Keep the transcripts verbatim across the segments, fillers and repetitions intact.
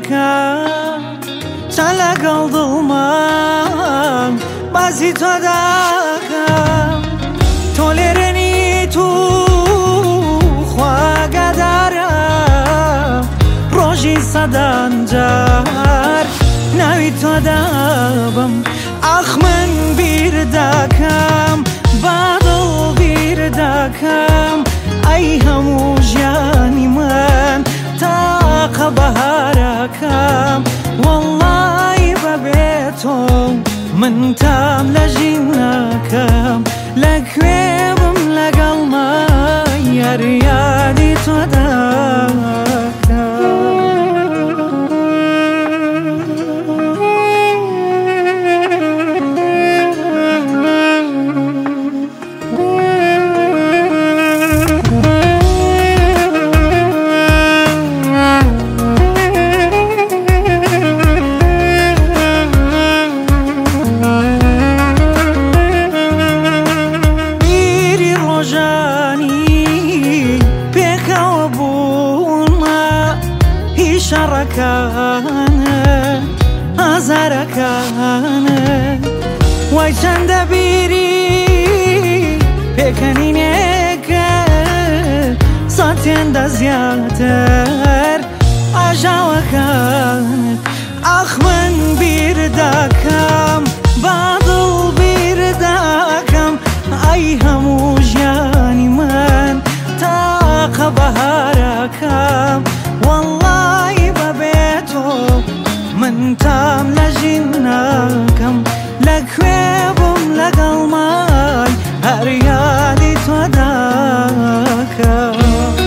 دەکەم چەند لەگەڵ دڵمان بەزی تۆ دەکەم تۆ لێرەنیت و خواگەدارم ڕۆژی سەدان جار ناوی تۆ دەبم ئەخ من بیر دەکەم بەدڵ بیر دەکەم ئەی هەموو ژیانی من تاقە بەهارەکەم وەڵڵی بەبێ تۆ من تام لە ژین ناکەم لەکوێ بم لەگەڵ مای یاریادی تۆ دەکەم شەڕەکانە ئازارەکانە وای چەندە بیری پێکەنینێکە ساتێندە زیاتر ئاژاوەکانت ئەخ من بیر دەکەم بەدڵ بیر دەکەم ئەی هەموو ژیانی من تاقە بەهارەکەم وەڵڵی بەبێ تۆ من تام لە ژین ناکەم لەکوێ بم لەگەڵ مای هەر یادی تۆ دەکەم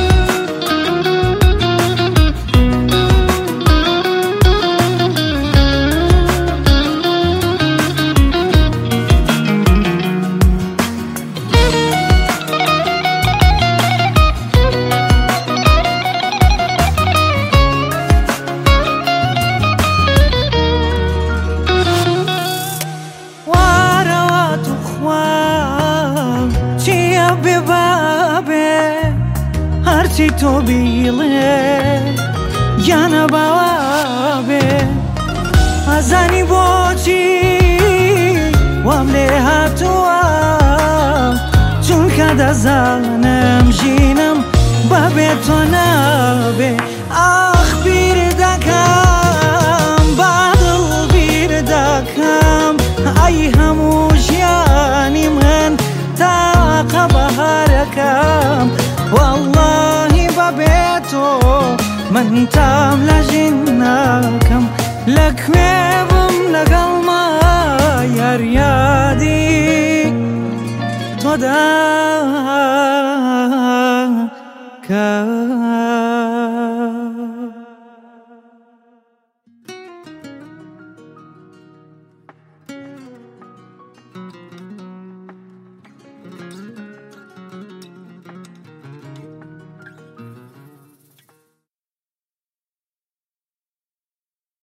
هەرچی تۆ بیڵێ یانە باوا بێ ئەزانی بۆچی وام لێ هاتووە چونکە دەزانم ژینم بەبێ تۆ نابێ ئاخ بیر دەکەم بەدڵ بیر دەکەم ئەی هەموو ژیانی من تاقە بەهارەکەم والله بەبێ تۆ من تام لە ژین ناکەم لەکوێ بم لەگەڵ مای یاریادی تۆ دەکەم